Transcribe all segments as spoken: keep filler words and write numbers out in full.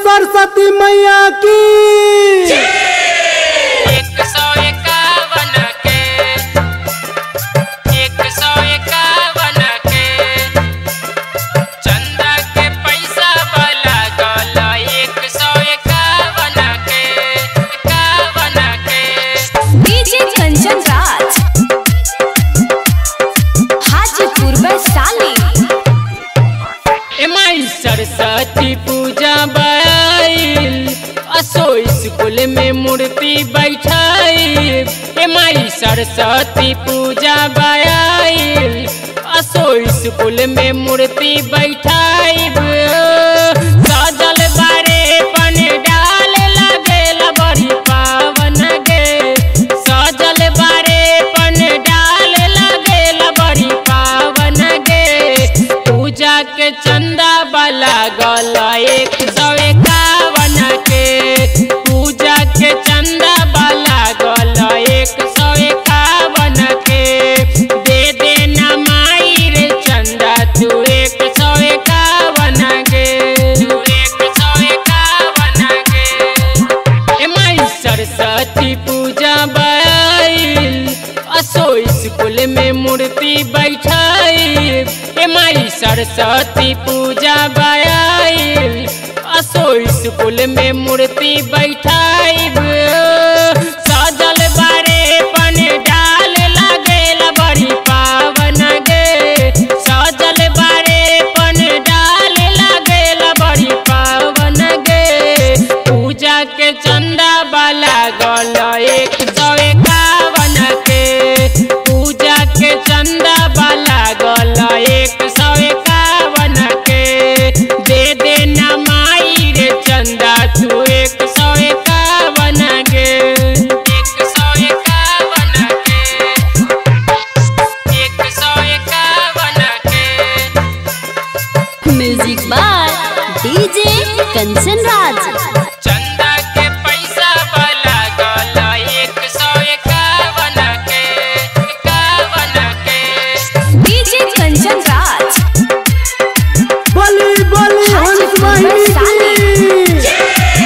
सरस्वती मैया की। एक सौ इक्यावन के एक सौ इक्यावन के चंदा के पैसा वाला गला एक सौ इक्यावन के इक्यावन के डीजे कंचन राज हाजीपुर वैशाली। माई सरस्वती पूजा बाइल असो स्कूल में मूर्ति बैठाई। माई सरस्वती पूजा बाइल असो स्कूल में मूर्ति बैठाई। सजल बारे पन डाल लगेला बड़ी पावन गे। सजल बारे पन डाल लगेला बड़ी पावन गे। पूजा के चंदा वाला गला एक सौ इक्यावन के। पूजा के चंदा वाला गला एक सौ इक्यावन के। दे देना माई रे चंदा तू एक सौ इक्यावन के तू एक सौ इक्यावन के। माई सरस्वती पूजा बाइल असो स्कूल में मूर्ति बैठाई। माई सरस्वती पूजा बाइल असो स्कूल में मूर्ति बैठाई। सजल बारे पन डाल लगेला बड़ी पावन गे। सजल बारे पन डाल लगेला बड़ी पावन गे। पूजा के चंदा वाला गला एक सौ इक्यावन के। पूजा के चंदा वाला गला एक सौ इक्यावन के। दे देना माई रे चंदा तू एक सौ इक्यावन के एक सौ इक्यावन के एक सौ इक्यावन के। Music by DJ Kanchan Raj. चंदा के पैसा वाला गला एक सौ इक्यावन के इक्यावन के। डीजे कंचन राज बोली बोली हंस वाहिनी की।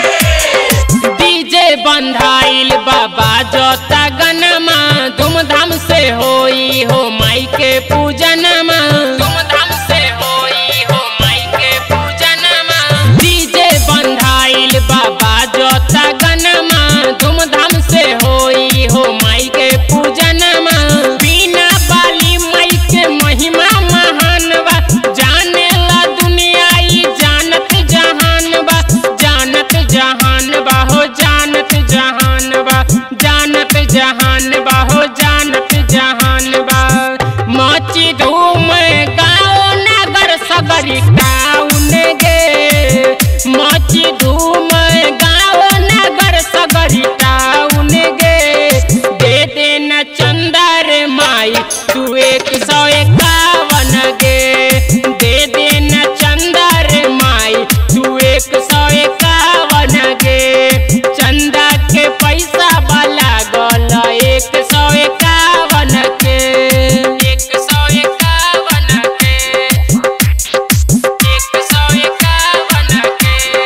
डीजे बंधाइल बाबा जोता गनमा धूमधाम से होई हो माई के पूजनमा। धूमधाम से होई हो माई के पूजनमा। डीजे बंधाइल बाबा जोता गनमा धूमधाम से होई हो माई के पूजनमा। बिना बाली माई के महिमा महान बा। जाने ला दुनिया ई जानत जहान बा। जानत जहान बा हो जानत जहान बा। जानत जहान बा हो जानत जहान बा। मची धूम गाँव नगर सगरी टाउन गे। मची धूम गाँव नगर सगरी टाउन गे। दे देना चंदा रे माई तू एक सौ इक्यावन गे। दे देना चंदा रे माई तू एक सौ इक्यावन गे। चंदा के पैसा वाला गला एक सौ इक्यावन के एक सौ इक्यावन के एक सौ इक्यावन के।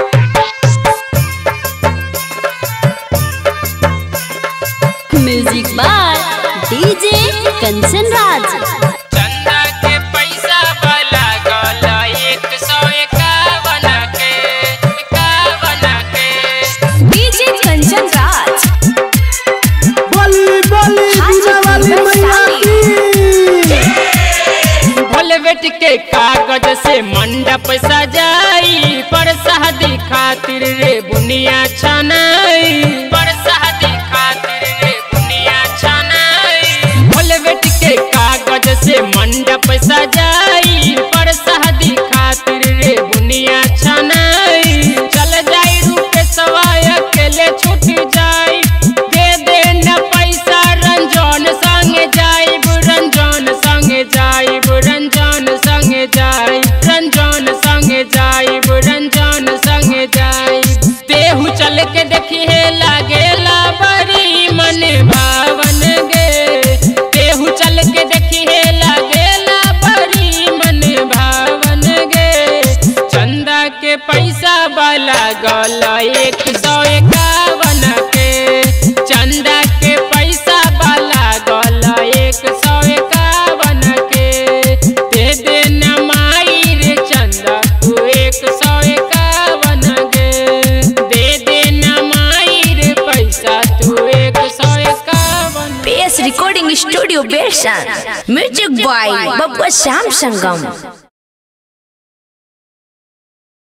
Music by DJ Kanchan Raj. चंदा के पैसा वाला गला एक सौ इक्यावन के इक्यावन के। डीजे कंचन राज बोली बोली बीना वाली मैया की। भोलवेट के कागज से मंडप सजाई पर शादी खातिर रे बुनिया छनाई। पर शादी खातिर रे बुनिया छनाई। भोलवेट के कागज से मंडप सजाई पर शादी खातिर रे बुनिया छनाई। चल जाई रूपे सवाय अकेले छूट जाई। दे देना पैसा रंजन संगे जाइब रंजन संगे जाइब रंजन संगे जाइब रंजन संगे जाइब रंजन संगे जाइब। तेहू चल के देखी है लागेला बड़ी मन भावन गे। तेहू चल के देखी है लागेला बड़ी मन भावन गे। चंदा के पैसा वाला लागल एक सौ इक्यावन के, चंदा के पैसा लागल एक सौ इक्यावन के। दे देना माई रे चंदा तू एक सौ इक्यावन के, दे देना माई रे पैसा तू एक सौ इक्यावन। PS recording studio Belsan, music by Babba Shyam Sangam.